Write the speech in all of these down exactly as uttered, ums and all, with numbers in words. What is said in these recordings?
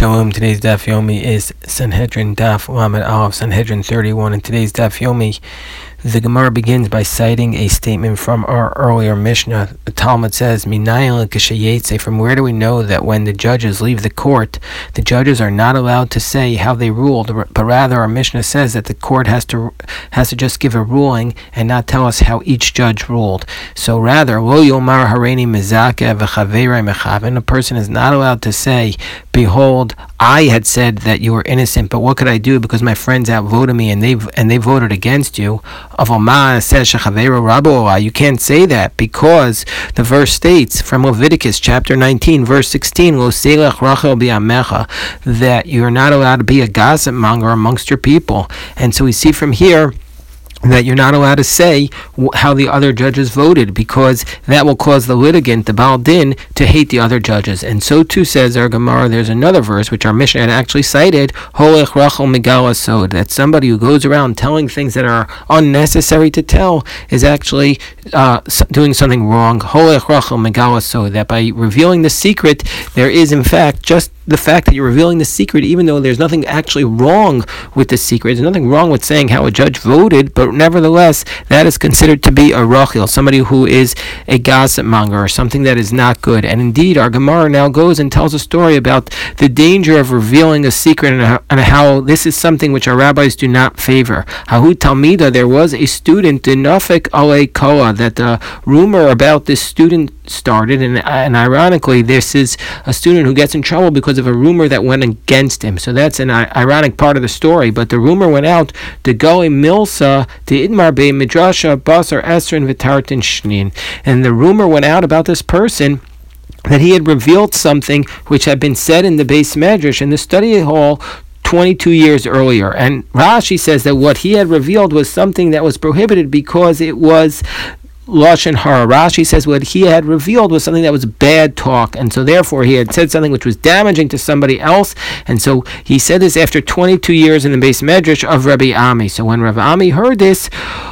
Shalom. Today's Daf Yomi is Sanhedrin Daf Lamed Aleph, Sanhedrin thirty-one. In today's Daf Yomi, the Gemara begins by citing a statement from our earlier Mishnah. The Talmud says, "Minayin l'kashayetze." From where do we know that when the judges leave the court, the judges are not allowed to say how they ruled, but rather our Mishnah says that the court has to has to just give a ruling and not tell us how each judge ruled. So rather, lo yomar hareini mezakeh v'chaverei mechaven. A person is not allowed to say, "Behold, I had said that you were innocent, but what could I do because my friends outvoted me and they and they voted against you?" Of Omar says Shechaveru Rabu. You can't say that because the verse states from Leviticus chapter nineteen, verse sixteen, Lo selech rachel bi'amecha, that you are not allowed to be a gossip monger amongst your people. And so we see from here that you're not allowed to say how the other judges voted, because that will cause the litigant, the Baal Din, to hate the other judges. And so too says our Gemara. There's another verse which our Mishnah had actually cited, Holech Rachel Megala Sod, that somebody who goes around telling things that are unnecessary to tell is actually uh, doing something wrong. Holech Rachel Megala Sod, that by revealing the secret, there is in fact just the fact that you're revealing the secret, even though there's nothing actually wrong with the secret. There's nothing wrong with saying how a judge voted, but nevertheless, that is considered to be a rachil, somebody who is a gossip monger, or something that is not good. And indeed, our Gemara now goes and tells a story about the danger of revealing a secret and how, and how this is something which our rabbis do not favor. Hahu Talmida, there was a student, Dinafik Ale Koa, that the rumor about this student started, and, and ironically, this is a student who gets in trouble because of a rumor that went against him. So that's an ironic part of the story. But the rumor went out to go in Milsa to Idmar Be Midrasha Basar Esrin Vitartin Shnin, and the rumor went out about this person that he had revealed something which had been said in the Beis Medrash in the study hall twenty-two years earlier. And Rashi says that what he had revealed was something that was prohibited because it was Lashon Hara. Rashi says what he had revealed was something that was bad talk, and so therefore he had said something which was damaging to somebody else, and so he said this after twenty-two years in the Beis Medrash of Rabbi Ami. So when Rabbi Ami heard this,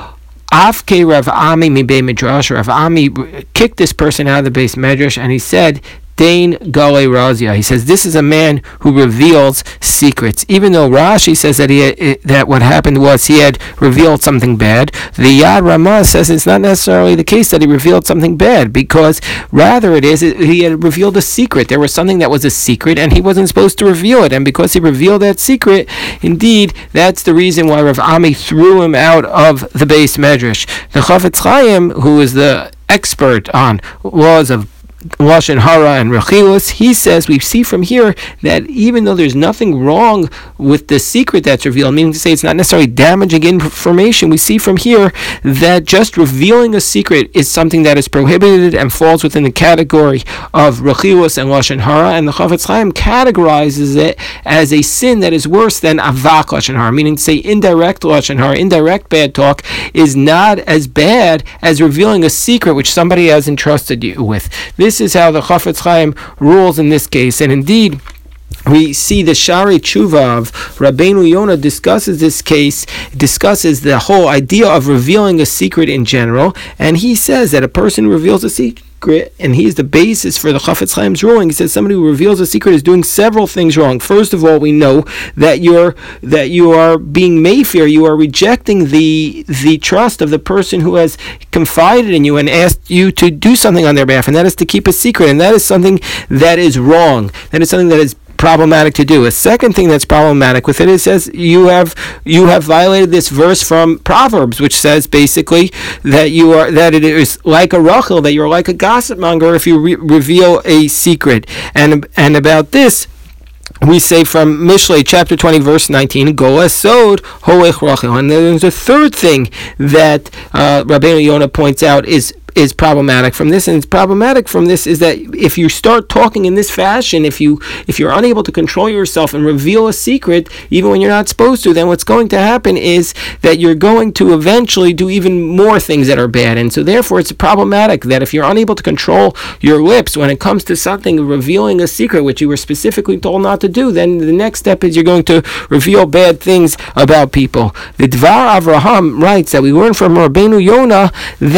Afke Rav Ami mi Bei Midrash, Rav Ami kicked this person out of the Beis Medrash, and he said, Dain Gale Razia. He says this is a man who reveals secrets. Even though Rashi says that he had, that what happened was he had revealed something bad, the Yad Ramah says it's not necessarily the case that he revealed something bad, because rather it is he had revealed a secret. There was something that was a secret and he wasn't supposed to reveal it, and because he revealed that secret, indeed that's the reason why Rav Ami threw him out of the Beis Medrash. The Chafetz Chaim, who is the expert on laws of Lashon Hara and Rechilus, he says we see from here that even though there's nothing wrong with the secret that's revealed, meaning to say it's not necessarily damaging information, we see from here that just revealing a secret is something that is prohibited and falls within the category of Rechilus and Lashon Hara, and the Chafetz Chaim categorizes it as a sin that is worse than Avak Lashon Hara, meaning to say indirect Lashon Hara, indirect bad talk is not as bad as revealing a secret which somebody has entrusted you with. This This is how the Chafetz Chaim rules in this case, and indeed we see the Shari Tshuva of Rabbeinu Yonah discusses this case, discusses the whole idea of revealing a secret in general, and he says that a person reveals a secret, and he's the basis for the Chafetz Chaim's ruling. He says somebody who reveals a secret is doing several things wrong. First of all, we know that you're that you are being mayfair. You are rejecting the the trust of the person who has confided in you and asked you to do something on their behalf, and that is to keep a secret, and that is something that is wrong. That is something that is problematic to do. A second thing that's problematic with it, it says you have you have violated this verse from Proverbs, which says basically that you are that it is like a rachel, that you're like a gossip monger if you re- reveal a secret. And and about this, we say from Mishlei chapter twenty verse nineteen, Gola Sod Hoech Rachel. And then there's a third thing that uh, Rabbeinu Yonah points out is is problematic from this, and it's problematic from this is that if you start talking in this fashion, if you if you're unable to control yourself and reveal a secret even when you're not supposed to, then what's going to happen is that you're going to eventually do even more things that are bad. And so therefore it's problematic that if you're unable to control your lips when it comes to something, revealing a secret which you were specifically told not to do, then the next step is you're going to reveal bad things about people. The Dvar Avraham writes that we learn from Rabbeinu Yonah that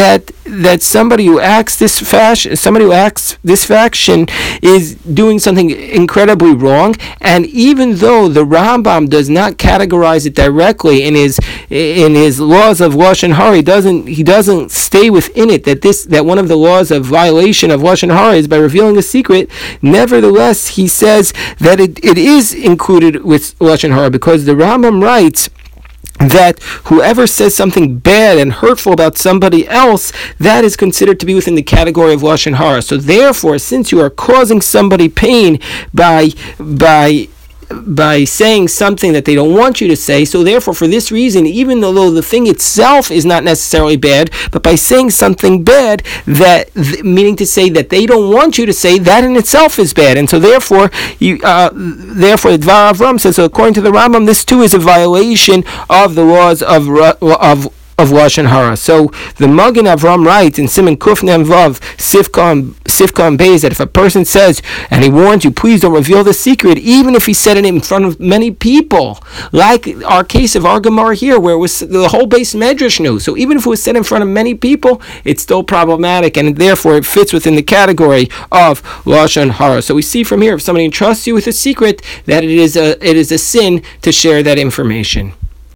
that somebody who acts this fashion, somebody who acts this faction, is doing something incredibly wrong. And even though the Rambam does not categorize it directly in his in his laws of lashon hara, he doesn't he doesn't stay within it that this that one of the laws of violation of lashon hara is by revealing a secret. Nevertheless, he says that it, it is included with lashon hara, because the Rambam writes that whoever says something bad and hurtful about somebody else, that is considered to be within the category of lashon hara. So therefore, since you are causing somebody pain by by by saying something that they don't want you to say, so therefore for this reason, even though the thing itself is not necessarily bad, but by saying something bad, that th- meaning to say that they don't want you to say, that in itself is bad. And so therefore you uh, therefore Dvar Avram says, so according to the Rambam, this too is a violation of the laws of of of lashon hara. So the Magen Avram writes in Siman Kuf Mem Vav Sifka Sifka and Beis that if a person says and he warns you, please don't reveal the secret, even if he said it in front of many people, like our case of our Gemara here, where it was the whole base medrash knew. So even if it was said in front of many people, it's still problematic, and therefore it fits within the category of lashon hara. So we see from here, if somebody entrusts you with a secret, that it is a it is a sin to share that information.